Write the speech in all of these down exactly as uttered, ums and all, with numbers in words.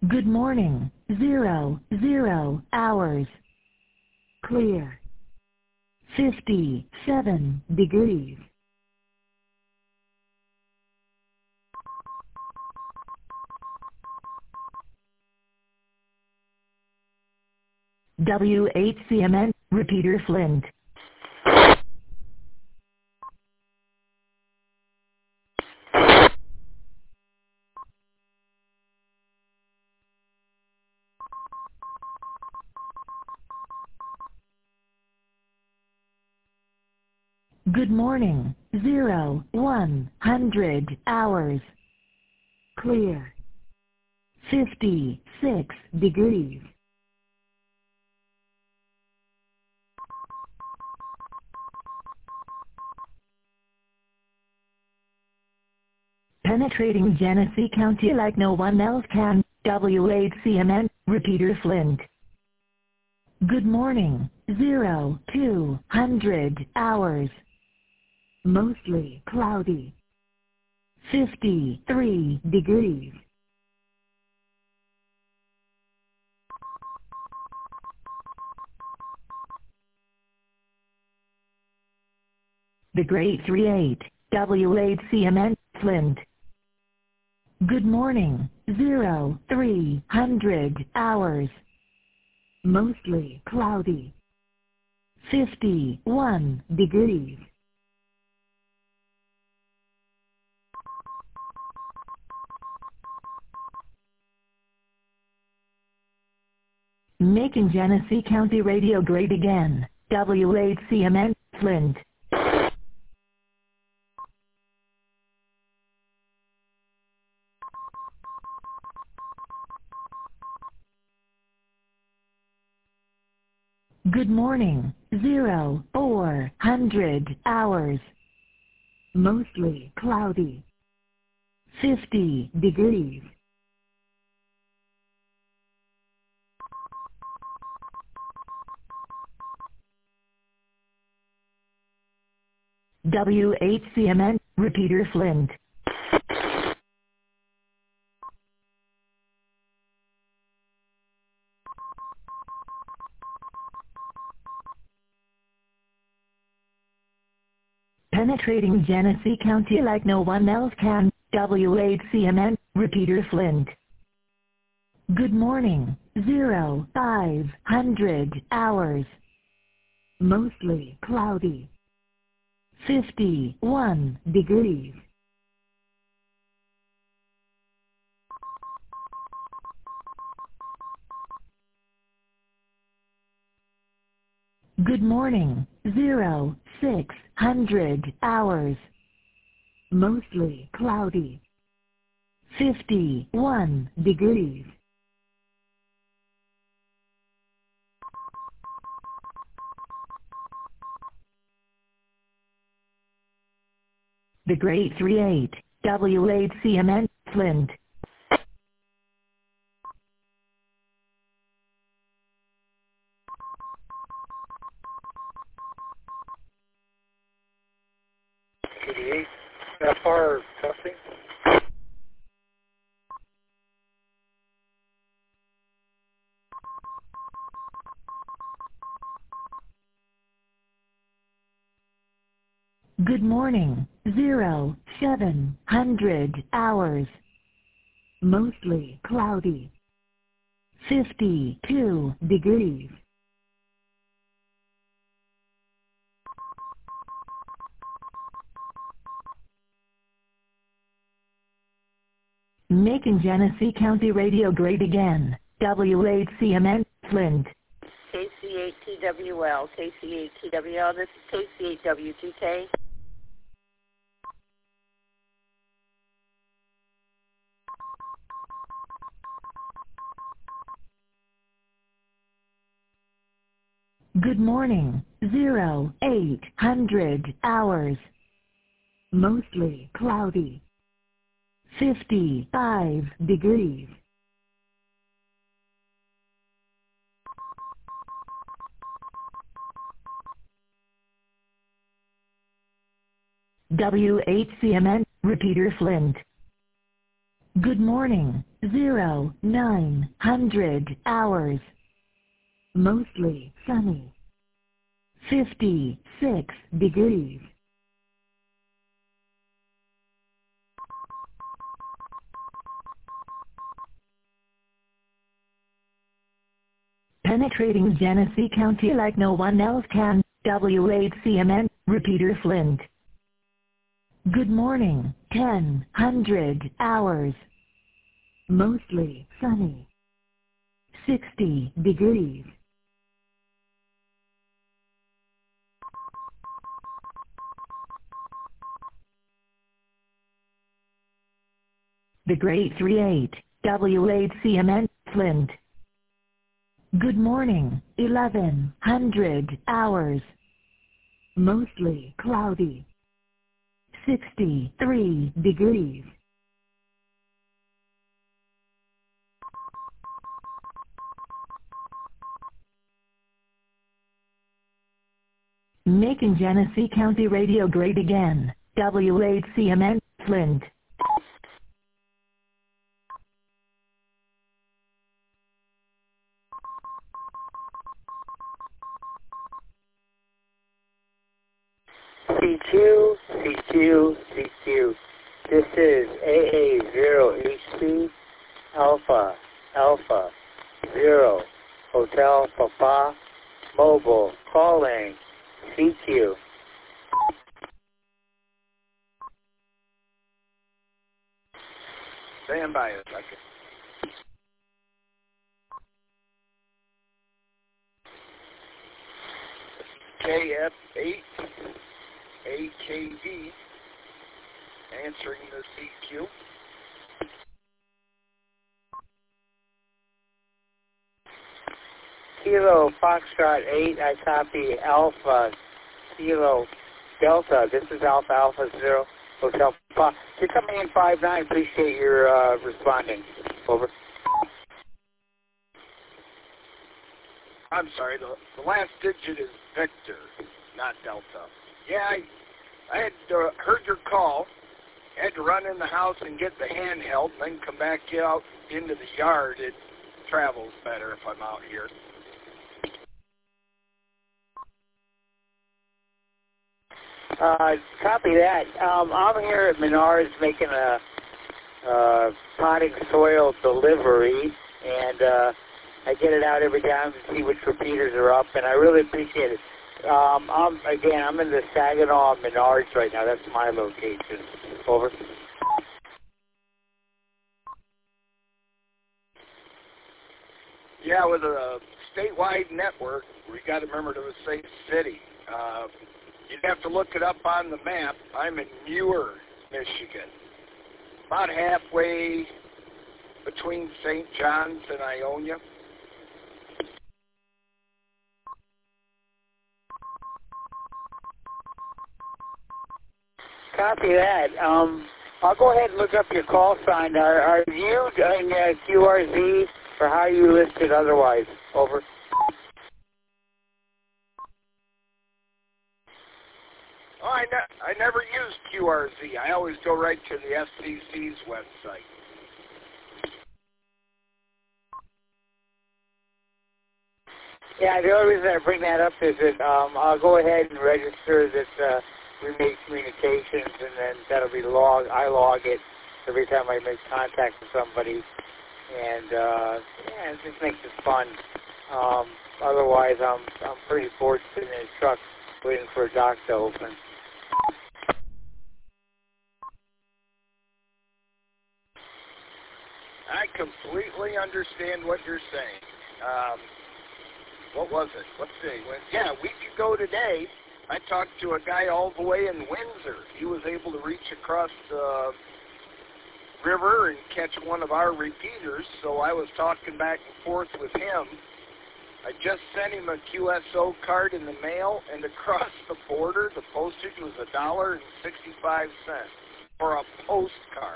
Good morning. Zero, zero hours. Clear. fifty-seven degrees. W H C M N, Repeater Flint. Good morning. Zero, one hundred hours. Clear. fifty-six degrees. Penetrating Genesee County like no one else can. W H C M N, Repeater Flint. Good morning. Zero, two hundred hours. Mostly cloudy. fifty-three degrees. The Great three eight, W H C M N, Flint. Good morning. Zero, three hundred hours. Mostly cloudy. fifty-one degrees. Making Genesee County radio great again. W H C M N, Flint. Good morning. Zero, four hundred hours. Mostly cloudy. fifty degrees. W H C M N, Repeater Flint. Penetrating Genesee County like no one else can. W H C M N, Repeater Flint. Good morning. Zero, five hundred hours. Mostly cloudy. fifty-one degrees. Good morning. Zero, six hundred hours. Mostly cloudy. fifty-one degrees. The Great three eight, W H C M N, Flint. eighty-eight, that far testing. Good morning. Zero, seven hundred hours. Mostly cloudy. fifty-two degrees. Making Genesee County radio great again. W H C M N, Flint. K C eight T W L, K C eight T W L, this is K C eight W two K. Good morning. Zero, eight hundred hours. Mostly cloudy. fifty-five degrees. W H C M N, Repeater Flint. Good morning, zero, nine hundred hours. Mostly sunny. fifty-six degrees. Penetrating Genesee County like no one else can, W eight C M N, Repeater Flint. Good morning, ten hundred hours. Mostly sunny. sixty degrees. The Great three eight, W eight C M N, Flint. Good morning, eleven hundred hours. Mostly cloudy. sixty-three degrees. Making Genesee County radio great again, W eight C M N, Flint. C Q, C Q, C Q. This is A A zero H C Alpha Alpha zero Hotel Papa Mobile calling C Q. Stand by a second. K F eight A K D answering the C Q. Kilo Foxtrot eight, I copy Alpha Kilo Delta. This is Alpha Alpha zero Hotel Papa. You're coming in five nine. Appreciate your uh, responding. Over. I'm sorry, the, the last digit is Victor, not Delta. Yeah, I, I had uh, heard your call, had to run in the house and get the handheld, and then come back out into the yard. It travels better if I'm out here. Uh, copy that. Um, I'm here at Menards making a uh, potting soil delivery, and uh, I get it out every time to see which repeaters are up, and I really appreciate it. Um, I'm, again, I'm in the Saginaw Menards right now. That's my location. Over. Yeah, with a statewide network, we got to remember to say city. Uh, you'd have to look it up on the map. I'm in Muir, Michigan, about halfway between Saint John's and Ionia. Copy that. Um, I'll go ahead and look up your call sign. Are, are you in uh, Q R Z, or how are you listed otherwise? Over. Oh, I, ne- I never use Q R Z. I always go right to the F C C's website. Yeah, the only reason I bring that up is that um, I'll go ahead and register that uh, we make communications, and then that'll be log. I log it every time I make contact with somebody, and uh, yeah, it just makes it fun. Um, otherwise, I'm I'm pretty bored sitting in a truck waiting for a dock to open. I completely understand what you're saying. Um, what was it? Let's see. When, yeah, a week ago today, I talked to a guy all the way in Windsor. He was able to reach across the river and catch one of our repeaters, so I was talking back and forth with him. I just sent him a Q S O card in the mail, and across the border, the postage was a dollar and sixty-five cents for a postcard.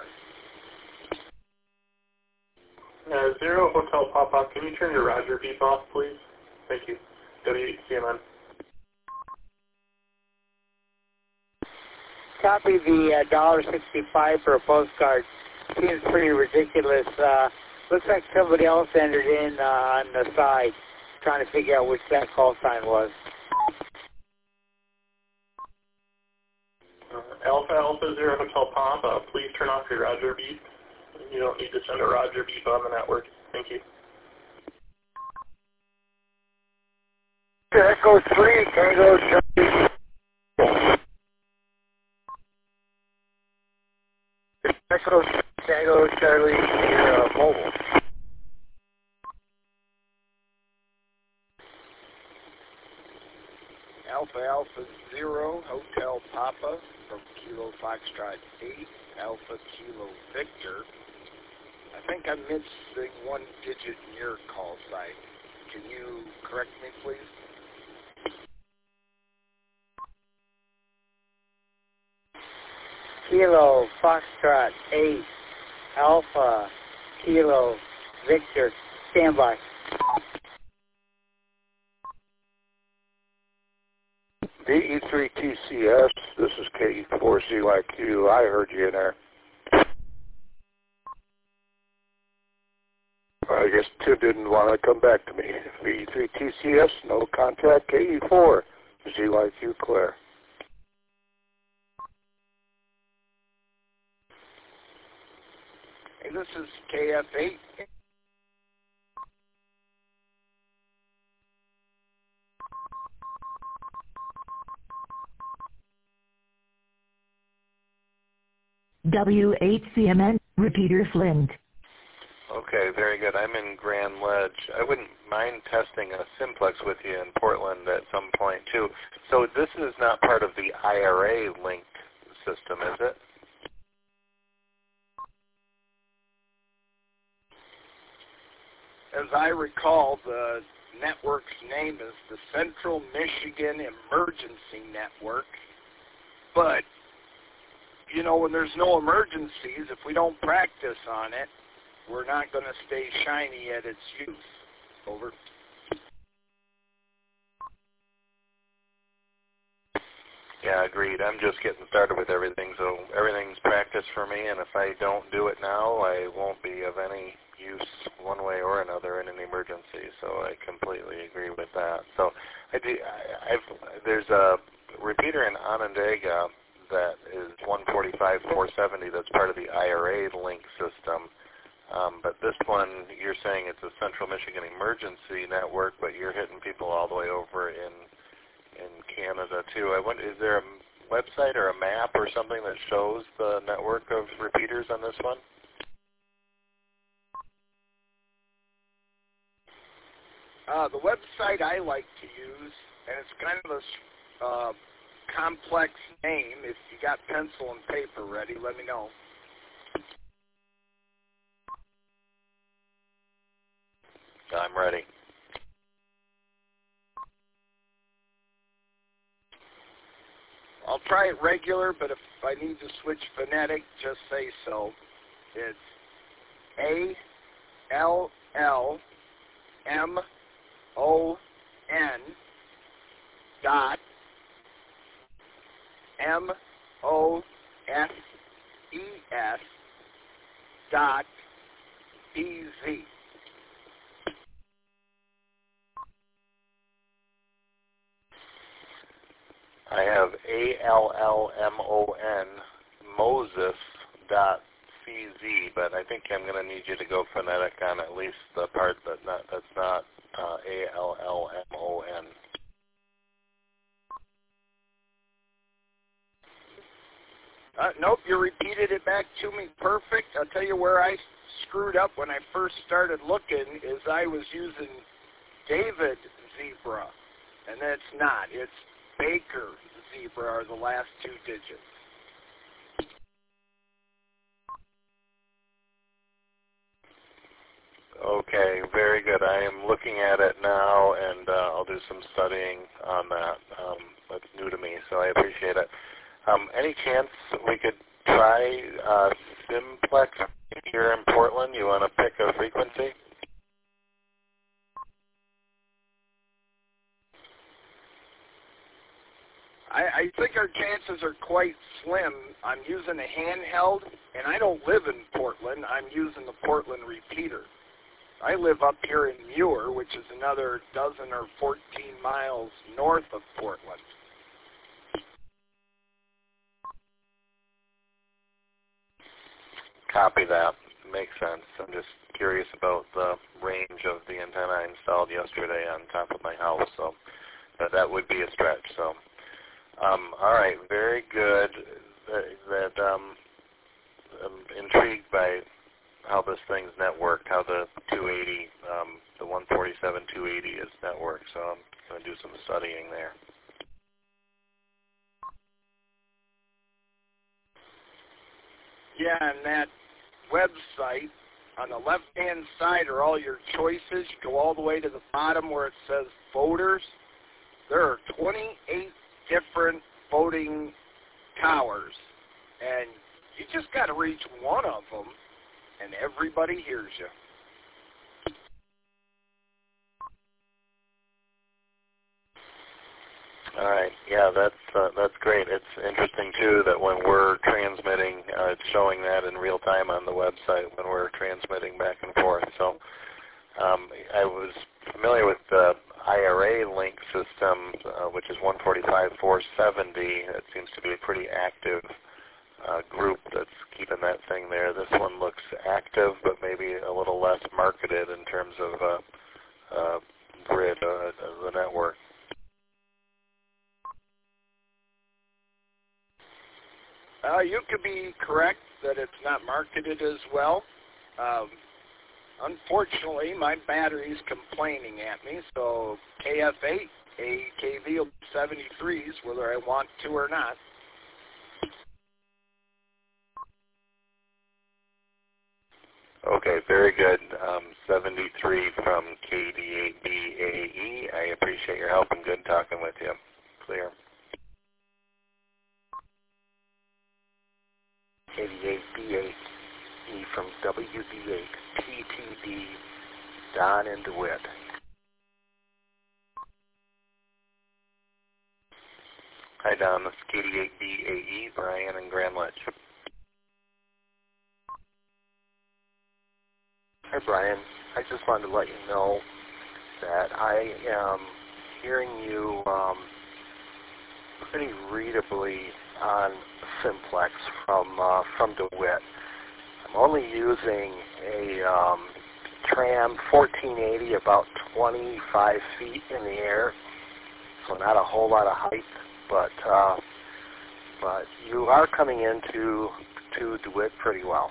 Uh, Zero Hotel Pop-Up, can you turn your Roger beep off, please? Thank you. W eight C M N. Copy the uh, one dollar sixty-five for a postcard. seems pretty ridiculous. Uh, looks like somebody else entered in uh, on the side, trying to figure out which that call sign was. Uh, Alpha Alpha Zero Hotel Papa, please turn off your Roger beep. You don't need to send a Roger beep on the network. Thank you. Echo three, Tango Charlie. Echo Tango Charlie, uh, mobile. Alpha Alpha Zero Hotel Papa from Kilo Foxtrot eight, Alpha Kilo Victor. I think I'm missing one digit in your call sign. Can you correct me, please? Kilo Foxtrot eight, Alpha Kilo Victor. Standby. D E three T C S, this is K E four C Y Q. I heard you in there. I guess Tim didn't want to come back to me. D E three T C S, no contact. K E four C Y Q, clear. Hey, this is K F eight. W eight C M N, repeater Flint. Okay, very good. I'm in Grand Ledge. I wouldn't mind testing a simplex with you in Portland at some point, too. So this is not part of the I R A link system, is it? As I recall, the network's name is the Central Michigan Emergency Network. But, you know, when there's no emergencies, if we don't practice on it, we're not going to stay shiny at its use. Over. Yeah, agreed. I'm just getting started with everything, so everything's practice for me, and if I don't do it now, I won't be of any use one way or another in an emergency, so I completely agree with that. So I do, I, I've, there's a repeater in Onondaga that is one forty-five four seventy that's part of the I R A link system. Um, but this one, you're saying it's a Central Michigan Emergency Network, but you're hitting people all the way over in in Canada too. I wonder, is there a website or a map or something that shows the network of repeaters on this one? Uh, the website I like to use, and it's kind of a uh, complex name. If you got pencil and paper ready, let me know. I'm ready. I'll try it regular, but if I need to switch phonetic, just say so. It's A L L M O N dot M O S E S dot B Z. I have A L L M O N Moses dot C Z, but I think I'm going to need you to go phonetic on at least the part that not, that's not uh, A L L M O N. Uh, nope, you repeated it back to me perfect. I'll tell you where I screwed up when I first started looking is I was using David Zebra, and that's not. It's Baker Zebra are the last two digits. Okay, very good. I am looking at it now, and uh, I'll do some studying on that. Um, that's new to me, so I appreciate it. Um, any chance we could try uh, simplex here in Portland? You want to pick a frequency? I, I think our chances are quite slim. I'm using a handheld, and I don't live in Portland. I'm using the Portland repeater. I live up here in Muir, which is another dozen or fourteen miles north of Portland. Copy that. Makes sense. I'm just curious about the range of the antenna I installed yesterday on top of my house, so but that would be a stretch. So, um, all right, very good. That, that um, I'm intrigued by how this thing's networked, how the two eighty, um, the one forty-seven two eighty is networked. So I'm going to do some studying there. Yeah, and that website, on the left-hand side are all your choices. You go all the way to the bottom where it says voters. There are twenty-eight different voting towers, and you just got to reach one of them, and everybody hears you. All right. Yeah, that's uh, that's great. It's interesting too that when we're transmitting, uh, it's showing that in real time on the website when we're transmitting back and forth. So um, I was familiar with the I R A link system, uh, which is one forty-five four seventy. It seems to be a pretty active uh, group that's keeping that thing there. This one looks active, but maybe a little less marketed in terms of uh, uh, grid uh, of the network. Uh, you could be correct that it's not marketed as well. Um, unfortunately, my battery's complaining at me, so K F eight, A K V seventy-threes, whether I want to or not. Okay, very good. Um, seventy-three from K D eight B A E. I appreciate your help and good talking with you. Clear. K D eight B eight E from W D eight T T D, Don and DeWitt. Hi Don, this is K D eight B A E, Brian and Grand Ledge. Hi Brian, I just wanted to let you know that I am hearing you um, pretty readably on Simplex from uh, from DeWitt. I'm only using a um, Tram fourteen eighty about twenty-five feet in the air, so not a whole lot of height, but uh, but you are coming into to DeWitt pretty well.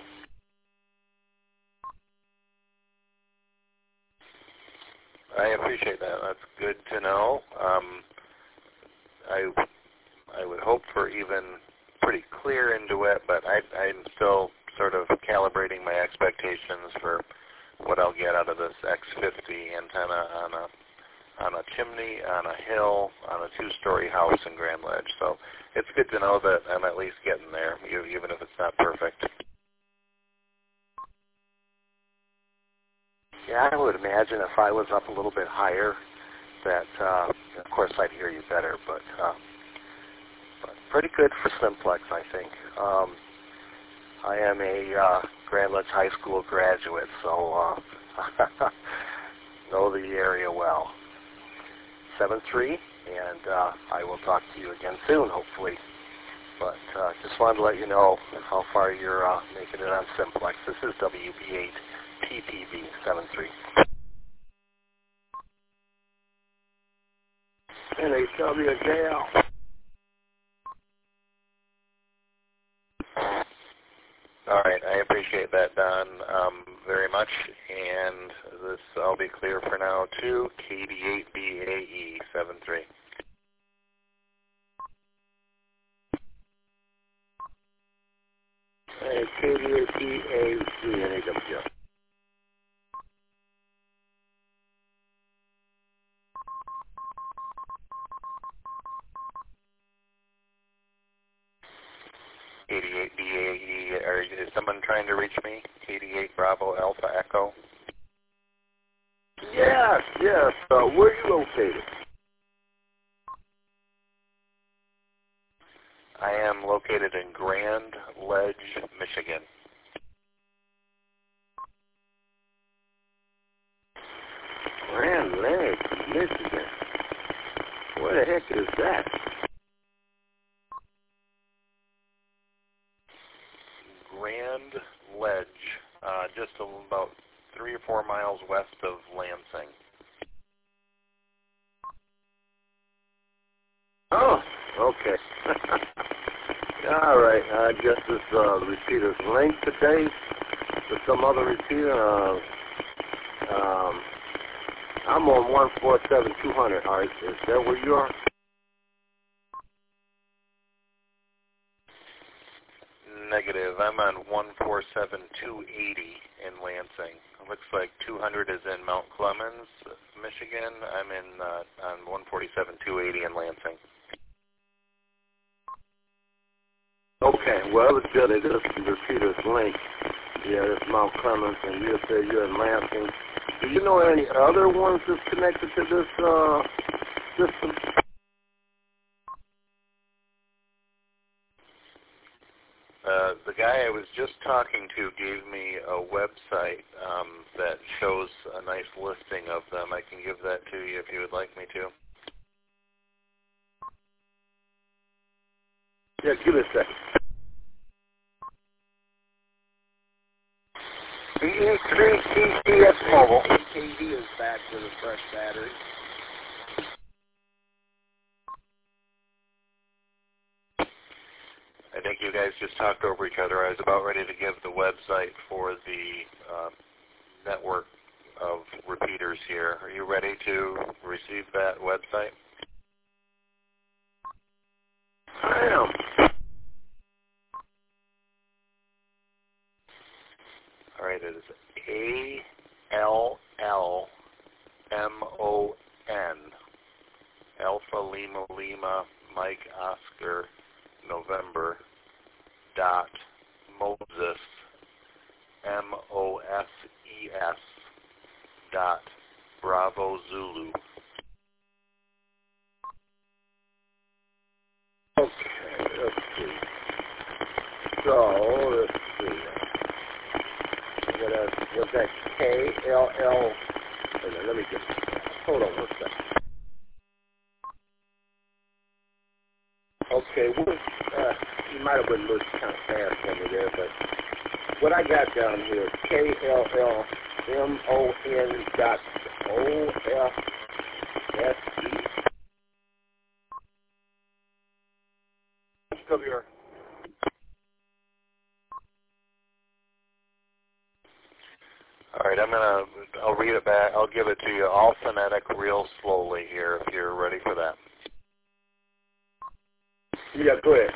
I appreciate that. That's good to know. Um, I I would hope for even pretty clear in DeWitt, but I, I'm still sort of calibrating my expectations for what I'll get out of this X fifty antenna on a on a chimney, on a hill, on a two-story house in Grand Ledge. So it's good to know that I'm at least getting there, even if it's not perfect. Yeah, I would imagine if I was up a little bit higher that, uh, of course, I'd hear you better, but, uh, but pretty good for Simplex, I think. Um, I am a uh, Grand Ledge High School graduate, so uh, know the area well. seven three, and uh, I will talk to you again soon, hopefully. But uh, just wanted to let you know how far you're uh, making it on Simplex. This is W B eight T P B seven three. N H W J L. All right, I appreciate that, Don, um, very much. And this, I'll be clear for now, too. K D eight B A E seven three. Hey, K D eight B A C N A W. eighty-eight B A E, are, is someone trying to reach me? eighty-eight Bravo Alpha Echo. Yes, yes. Uh, where are you located? I am located in Grand Ledge, Michigan. Grand Ledge, Michigan. Where the heck is that? Grand Ledge, uh, just about three or four miles west of Lansing. Oh, okay. All right. I guess this uh, repeater's linked today to some other repeater. Uh, um, I'm on one four seven two hundred. All right. Is that where you are? Negative. I'm on one four seven two eighty in Lansing. It looks like two hundred is in Mount Clemens, Michigan. I'm in uh, on one forty-seven two eighty in Lansing. Okay. Well, it's good. It is the repeater's link. Yeah, it's Mount Clemens, and you say you're in Lansing. Do you know any other ones that's connected to this uh, system? Uh, the guy I was just talking to gave me a website um, that shows a nice listing of them. I can give that to you if you would like me to. Yeah, give it a second. B E three T C S Mobile. K D is back with a fresh battery. I think you guys just talked over each other. I was about ready to give the website for the uh, network of repeaters here. Are you ready to receive that website? I am. All right, it is A L L M O N, Alpha Lima Lima Mike Oscar November dot Moses, M O S E S dot Bravo Zulu. Okay, let's see. So, let's see. What else? What's that? K L L. Wait a minute, let me just, hold on one second. Okay, what, uh, you might have been a little kind of fast for me there, but what I got down here is K L L M O N dot O F S E. W R. All right, I'm gonna. I'll read it back. I'll give it to you all phonetic, real slowly here, if you're ready for that. Yeah, go ahead.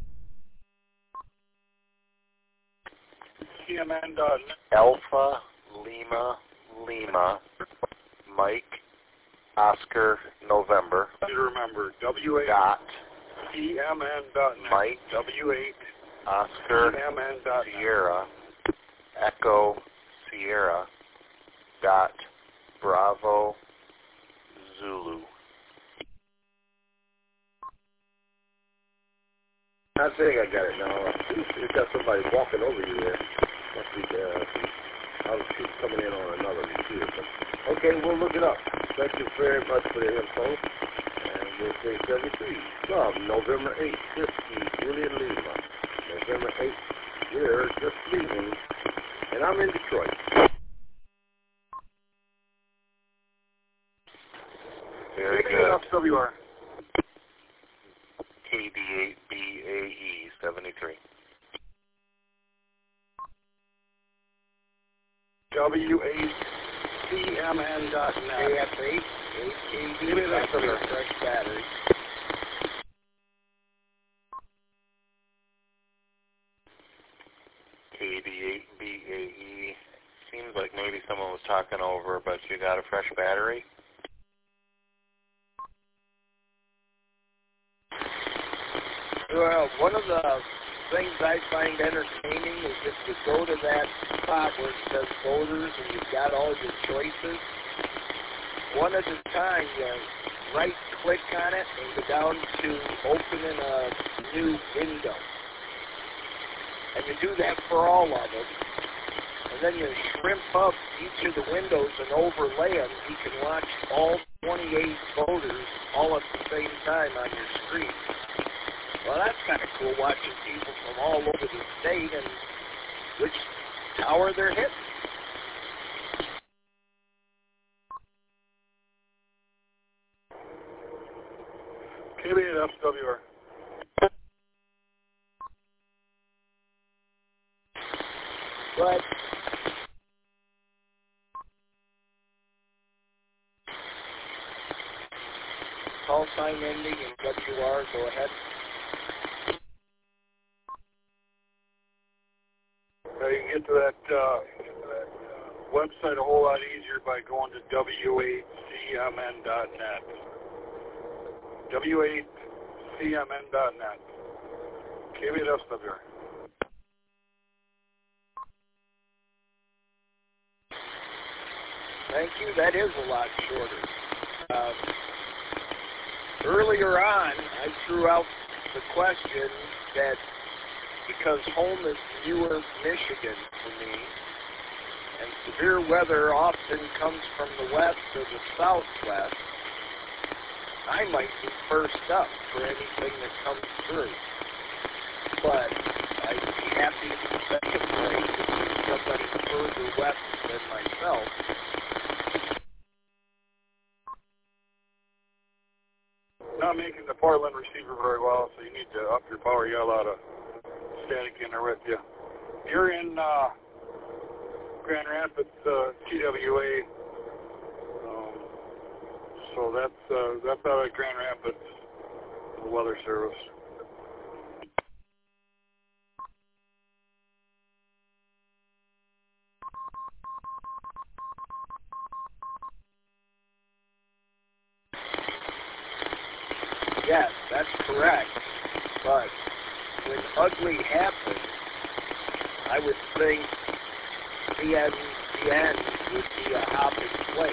C M N dot net. Alpha Lima Lima Mike Oscar November. You remember W eight dot C M N dot net. Mike W eight Oscar C M N dot net. Sierra Echo Sierra dot Bravo Zulu. I think I got it now. You got somebody walking over you there. Must be there. I was coming in on another computer. But okay, we'll look it up. Thank you very much for the info. And we'll say seventy-three. From November eighth, fifty, Julian Lima. November eighth, we're just leaving. And I'm in Detroit. Very good. W R. K D eight B A E seventy-three. W eight C M N dot net. A F eight, eight K D, back with a fresh battery. K D eight B A E. Seems like maybe someone was talking over, but you got a fresh battery? Well, one of the things I find entertaining is if you go to that spot where it says voters and you've got all your choices, one at a time you right-click on it and go down to opening a new window. And you do that for all of them. And then you shrimp up each of the windows and overlay them. You can watch all twenty-eight voters all at the same time on your screen. Well, that's kind of cool, watching people from all over the state and which tower they're hitting. K B eight F W R. But call sign ending in W R, go ahead. Now you can get to that, uh, get to that uh, website a whole lot easier by going to W eight C M N dot net. W eight C M N dot net. K B eight F W R. Thank you. That is a lot shorter. Um, earlier on, I threw out the question that because home is newer Michigan for me, and severe weather often comes from the west or the southwest, I might be first up for anything that comes through. But I'd be happy to second place if there's somebody further west than myself. Not making the Portland receiver very well, so you need to up your power. You got a lot of static in there with you. You're in uh, Grand Rapids, uh, T W A, um, so that's uh, that's out of Grand Rapids, the Weather Service. Yes, that's correct. But when ugly happens, I would think the end, the end would be a hopping place.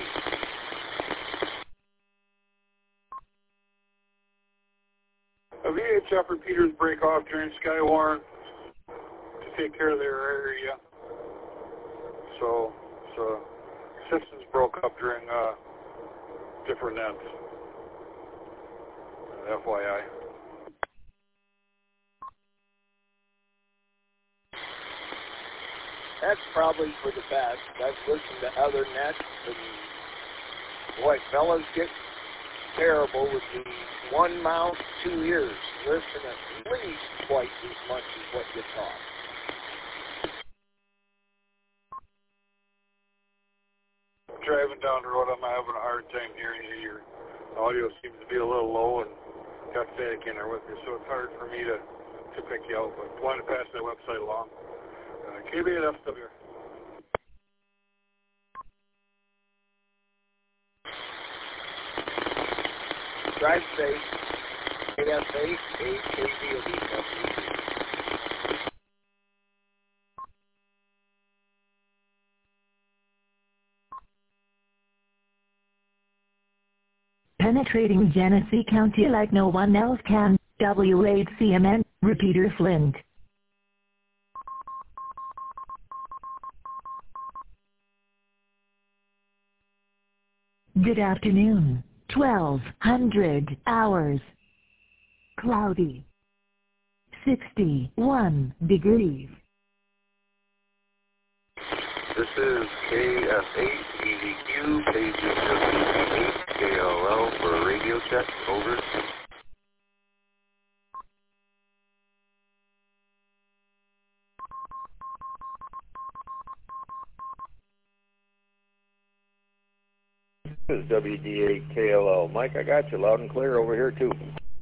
A V H F repeaters break off during Skywarn to take care of their area. So, so systems broke up during uh, different ends. F Y I. That's probably for the best. I've listened to other nets, and boy, fellas get terrible with the one mouth, two ears. Listen at least twice as much as what you talk. Driving down the road, I'm having a hard time hearing you. Your audio seems to be a little low and got static in there with you, so it's hard for me to, to pick you out. But wanted to pass that website along. Uh, K B eight F W R. Drive safe. K F eight, eight K B will be company. Penetrating Genesee County like no one else can. W eight C M N, repeater Flint. Good afternoon. twelve hundred hours. Cloudy. sixty-one degrees. This is K F eight E D Q, page eight K L L for a radio check. Over. This is W D eight K L L. Mike, I got you loud and clear over here, too.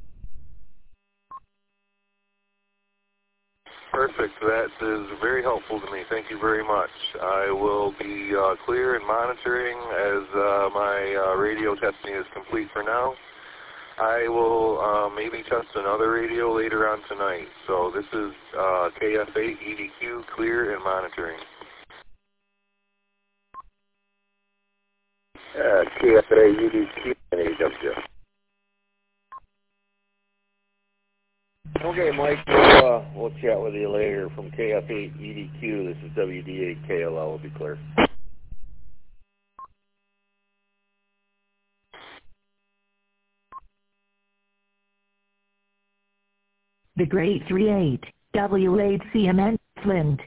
Perfect. That is very helpful to me. Thank you very much. I will be uh, clear and monitoring as uh, my uh, radio testing is complete for now. I will uh, maybe test another radio later on tonight. So this is uh, K F eight E D Q, clear and monitoring. Uh, K F eight E D Q and A W. Okay, Mike, we'll, uh, we'll chat with you later from K F eight E D Q. This is W D eight K L L, will be clear. The Great three eight, W eight C M N, Flint.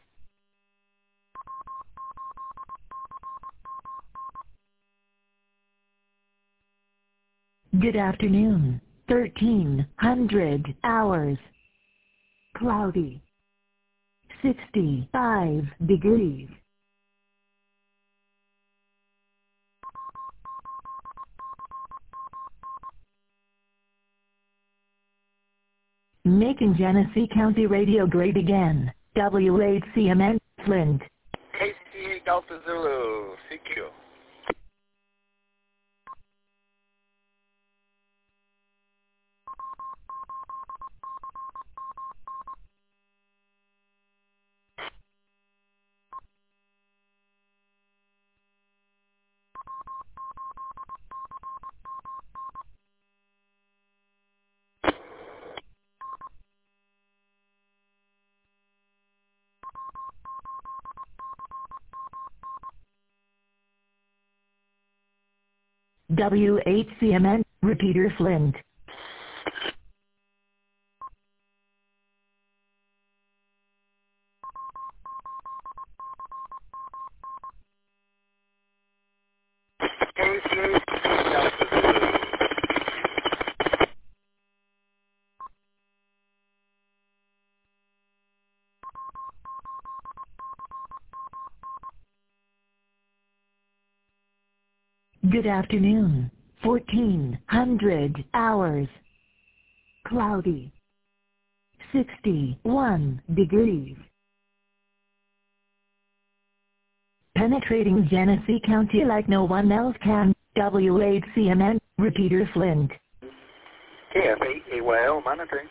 Good afternoon, thirteen hundred hours. Cloudy. sixty-five degrees. Making Genesee County Radio great again. W eight C M N, Flint. K C eight Delta Zulu, C Q. W eight C M N, repeater Flint. K C eight Delta Zulu. Good afternoon, fourteen hundred hours. Cloudy. sixty-one degrees. Penetrating Genesee County like no one else can. W eight C M N, repeater Flint. K F eight A Y L monitoring.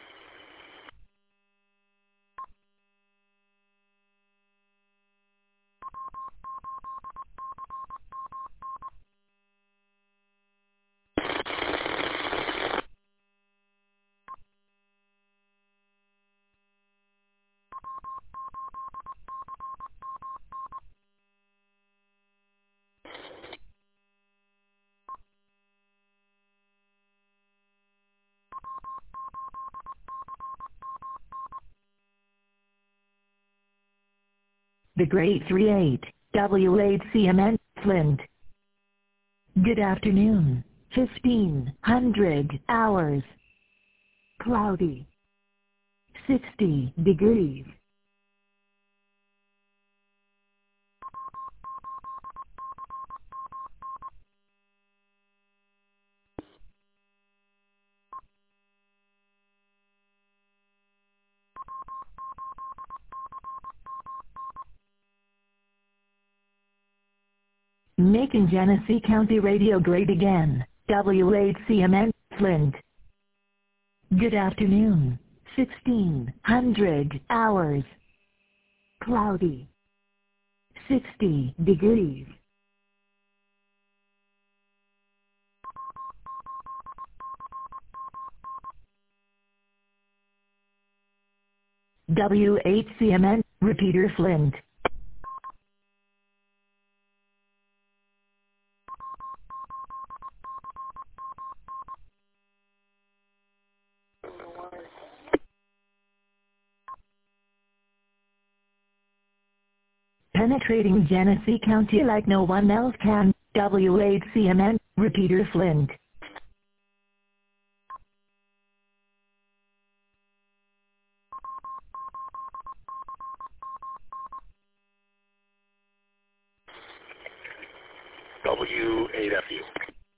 The Great three eight, W eight C M N, Flint. Good afternoon, fifteen hundred hours. Cloudy. sixty degrees. Making Genesee County Radio great again. W eight C M N, Flint. Good afternoon, sixteen hundred hours. Cloudy. sixty degrees. W eight C M N, repeater Flint. Penetrating Genesee County like no one else can. W eight C M N, repeater Flint. W eight F U.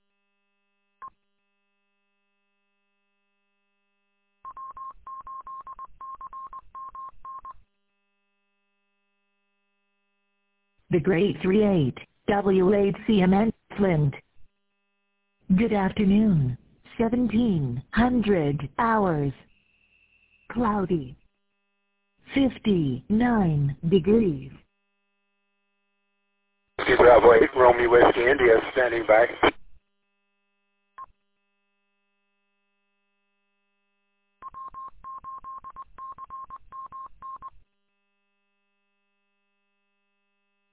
The Great three eight, W eight C M N, Flint. Good afternoon, seventeen hundred hours. Cloudy. fifty-nine degrees. Bravo eight, Romeo Whiskey India, standing by.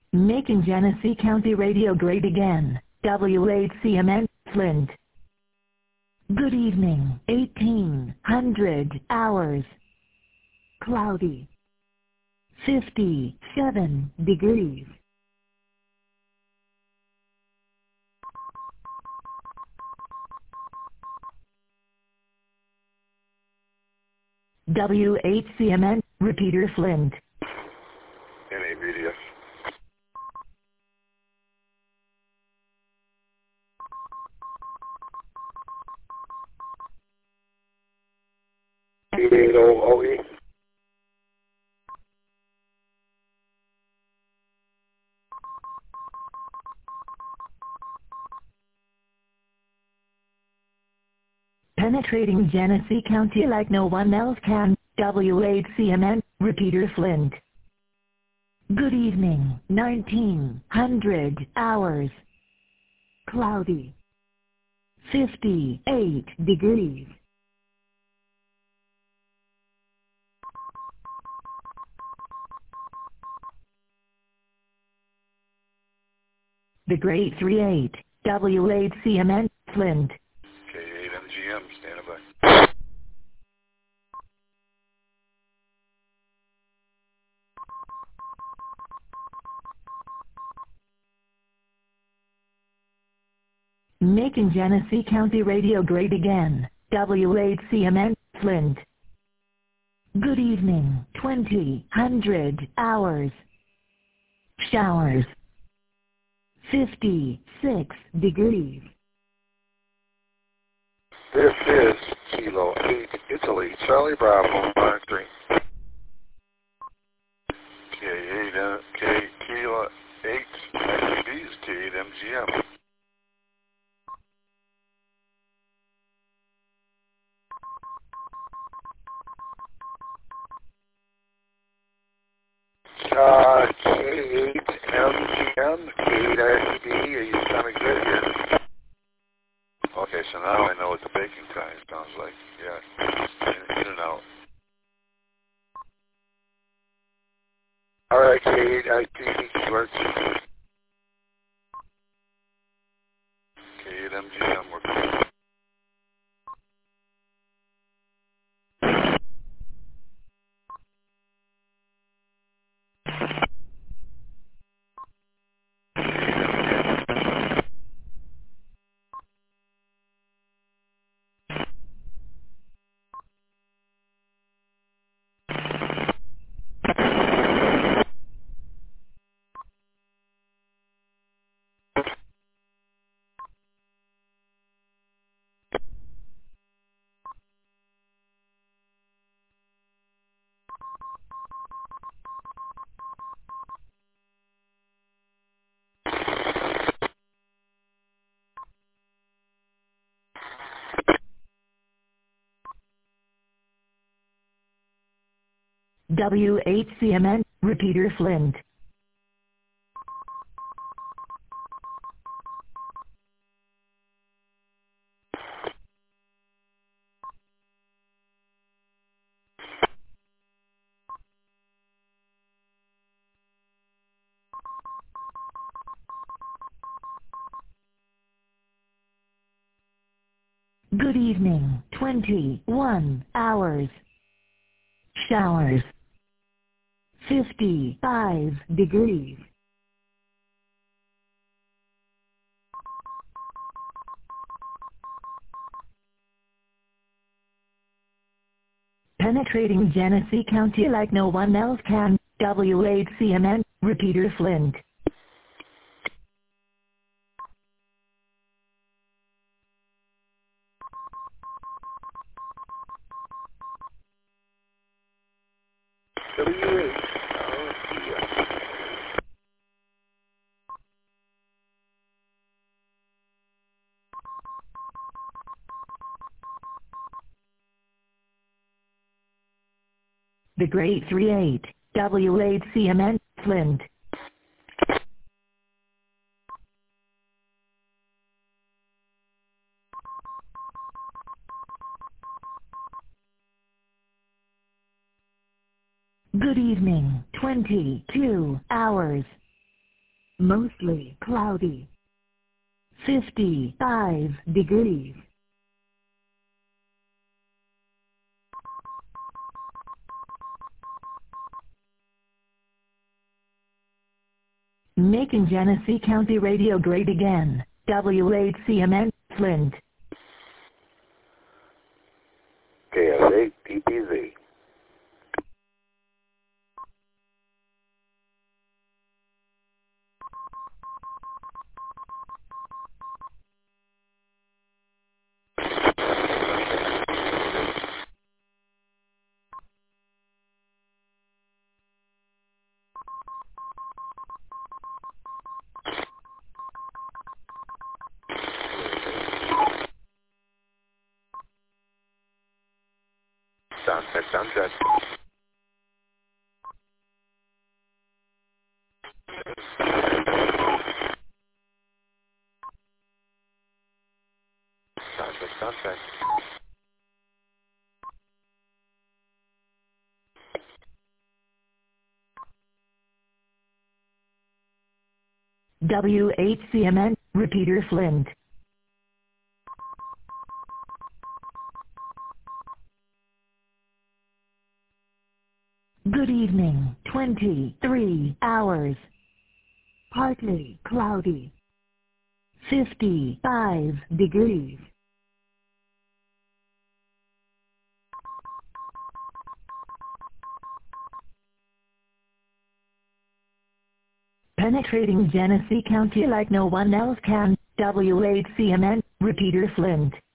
Making Genesee County Radio great again. W eight C M N, Flint. Good evening. eighteen hundred hours. Cloudy. fifty-seven degrees. W eight C M N, Repeater Flint. N A B D S. eight eight zero O E. Penetrating Genesee County like no one else can. W eight C M N, Repeater Flint. Good evening. nineteen hundred hours. Cloudy. fifty-eight degrees. The Great three eight, W eight C M N, Flint. K eight M G M, standing by. Making Genesee County Radio great again. W eight C M N, Flint. Good evening. twenty hundred hours. Showers. fifty-six degrees. This is Kilo eight, Italy, Charlie Bravo, monitoring. K eight, uh, K, Kilo eight, I C Bs, K eight M G M. Uh, K eight M G M, K eight I C B, are you sounding good here? Okay, so now I know what the baking time sounds like. Yeah, in, in and out. All right, K eight I C B works. K eight M G M, we're good. W eight C M N, Repeater Flint. Good evening. twenty-one hours. Showers. fifty-five degrees. Penetrating Genesee County like no one else can. W eight C M N, Repeater Flint. W eight. Oh, yeah. The Great three eight, W eight C M N, Flint. Good evening. twenty-two hours. Mostly cloudy. fifty-five degrees. Making Genesee County radio great again. W eight C M N, Flint. K S eight T P Z. Sound check, sound check. Sound check, sound check. W eight C M N, repeater Flint. Good evening, twenty-three hours. Partly cloudy. fifty-five degrees. Penetrating Genesee County like no one else can. W eight C M N, repeater Flint.